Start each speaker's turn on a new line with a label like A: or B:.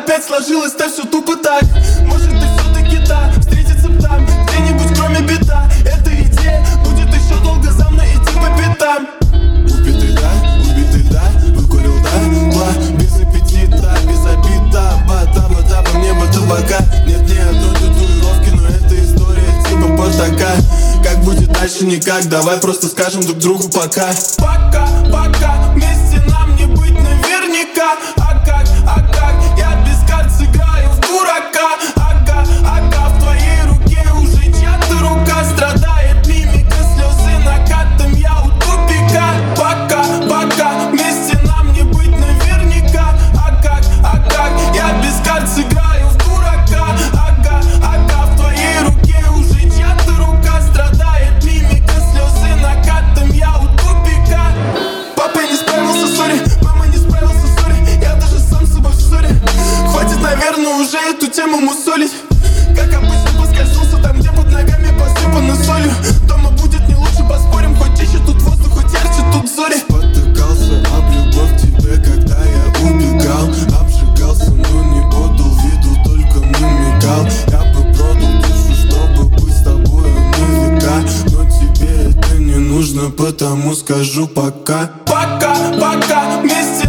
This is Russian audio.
A: опять сложилось-то все тупо так. Может и все-таки да, встретиться там где-нибудь кроме бита. Эта идея будет еще долго за мной идти по пятам. Убитый да, выкурил да, без аппетита, без обида. Бата, небо табака. Нет ни одной татуировки, но эта история типа Спартака. Как будет дальше никак, давай просто скажем друг другу пока. Пока, вместе нам не быть наверняка. А как, я без карт сыграю в дурака. Ага, в твоей руке уже чья-то рука. Страдает мимика, слезы накатом, я у тупика. Пока, вместе нам не быть наверняка. А как, я без карт сыграю в дурака. Ага, в твоей руке уже чья-то рука. Страдает мимика, слезы накатом, я у тупика. Папа не справился, сори, мама не справился, сори. Я даже сам с собой в ссоре. Хватит, наверное, уже эту тему мусолить. Как обычно поскользнулся там, где под ногами посыпано солью. Дома будет не лучше, поспорим. Хоть чище тут воздух, хоть ярче тут зори. Спотыкался об любовь к тебе, когда я убегал. Обжигался, но не подал виду, только намекал. Я бы продал душу, чтобы быть с тобою на века. Но тебе это не нужно, потому скажу пока. Пока, вместе